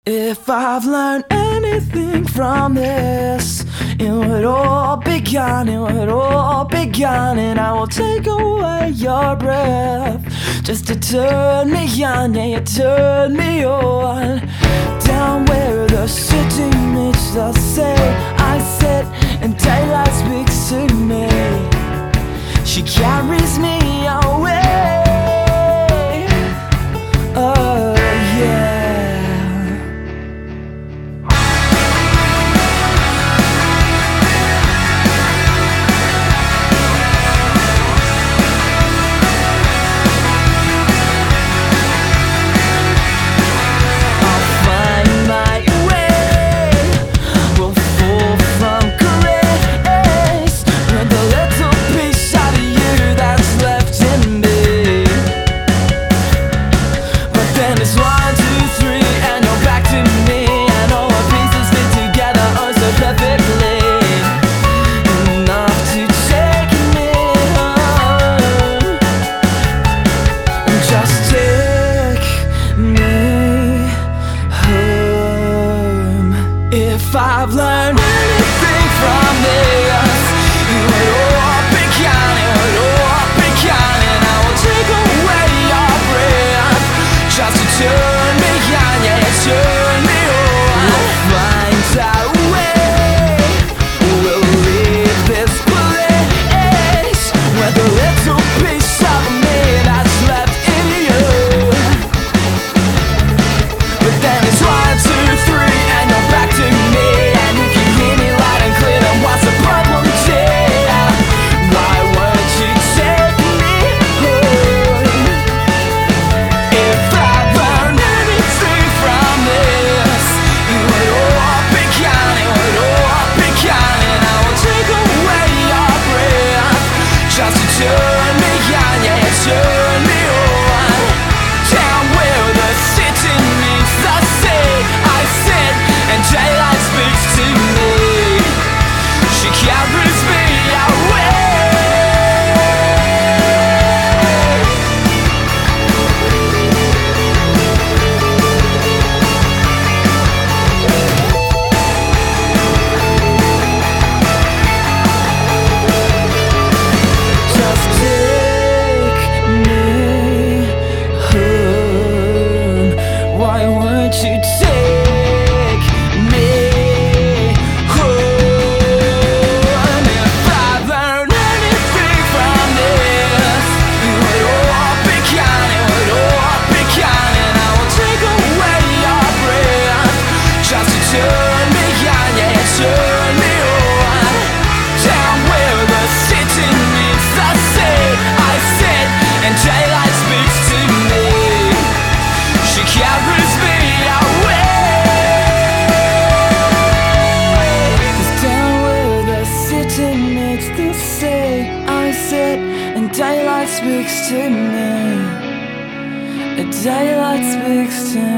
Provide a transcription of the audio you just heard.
If I've learned anything from this, it would all begun, and I will take away your breath, just to turn me on, yeah, you turn me on. Down where the city meets the sea, I sit and daylight speaks to me. She carries me away, oh yeah. If I've learned anything from this, it would all begin, and I will take away your breath, just to turn me on, yeah, turn me on. We'll find our way, we'll leave this place, where the little piece of me that's left in you. But then it's 1, 2, 3, and you're back to me, and you can hear me loud and clear. Then what's the problem, dear? Why won't you take me home? If I've learned anything from this, it would all begin, and I will take away your breath, just to turn me on, yeah, turn me on. Down where the city meets the sea, I sit and daylight speaks to me. She carries me away. Just take me home. Why won't you take me home? If I've learned anything from this, it would all begin, and I will take away your breath, just to turn me on, yeah, turn me on. Down where the city meets the sea, I sit and daylight speaks to me. She carries me away. 'Cause down where the city meets the sea, I sit and daylight speaks to me. Daylight speaks to me.